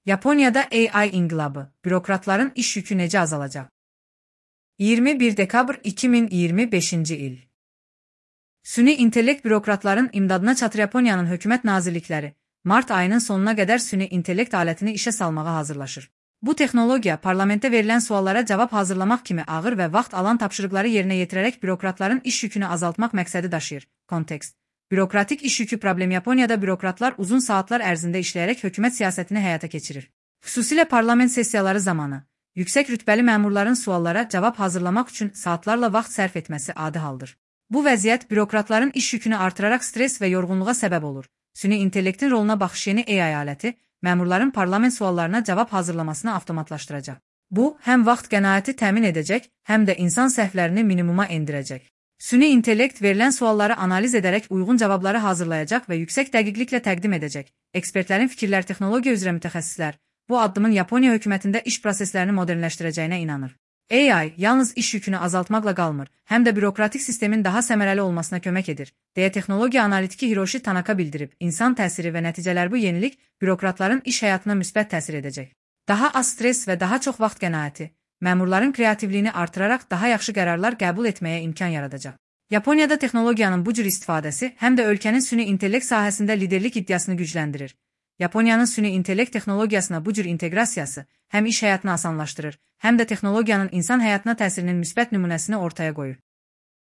Yaponiyada AI inqilabı, bürokratların iş yükü necə azalacaq? 21 dekabr 2025-ci il. Süni intellekt bürokratların imdadına çatır. Yaponiyanın hökumət nazirlikləri mart ayının sonuna qədər süni intellekt alətini işə salmağa hazırlaşır. Bu texnologiya parlamentdə verilən suallara cavab hazırlamaq kimi ağır və vaxt alan tapşırıqları yerinə yetirərək bürokratların iş yükünü azaltmaq məqsədi daşıyır. Kontekst. Bürokratik iş yükü problemi. Yaponiyada bürokratlar uzun saatlar ərzində işləyərək hökumət siyasətini həyata keçirir. Xüsusilə parlament sessiyaları zamanı yüksək rütbəli məmurların suallara cavab hazırlamaq üçün saatlarla vaxt sərf etməsi adi haldır. Bu vəziyyət bürokratların iş yükünü artıraraq stres və yorğunluğa səbəb olur. Süni intellektin roluna baxış yeni AI aləti məmurların parlament suallarına cavab hazırlamasını avtomatlaşdıracaq. Bu, həm vaxt qənaəti təmin edəcək, həm də insan səhvlərini minimuma endirəcək. Süni intellekt verilən sualları analiz edərək uyğun cavabları hazırlayacaq və yüksək dəqiqliklə təqdim edəcək. Ekspertlərin fikirlər, texnologiya üzrə mütəxəssislər bu addımın Yaponiya hökumətində iş proseslərini modernləşdirəcəyinə inanır. AI yalnız iş yükünü azaltmaqla qalmır, həm də bürokratik sistemin daha səmərəli olmasına kömək edir, deyə texnologiya analitiki Hiroshi Tanaka bildirib. İnsan təsiri və nəticələr. Bu yenilik bürokratların iş həyatına müsbət təsir edəcək. Daha az stres və daha çox vaxt qənaəti məmurların kreativliyini artıraraq daha yaxşı qərarlar qəbul etməyə imkan yaradacaq. Yaponiyada texnologiyanın bu cür istifadəsi həm də ölkənin süni intellekt sahəsində liderlik iddiasını gücləndirir. Yaponiyanın süni intellekt texnologiyasına bu cür inteqrasiyası həm iş həyatını asanlaşdırır, həm də texnologiyanın insan həyatına təsirinin müsbət nümunəsini ortaya qoyur.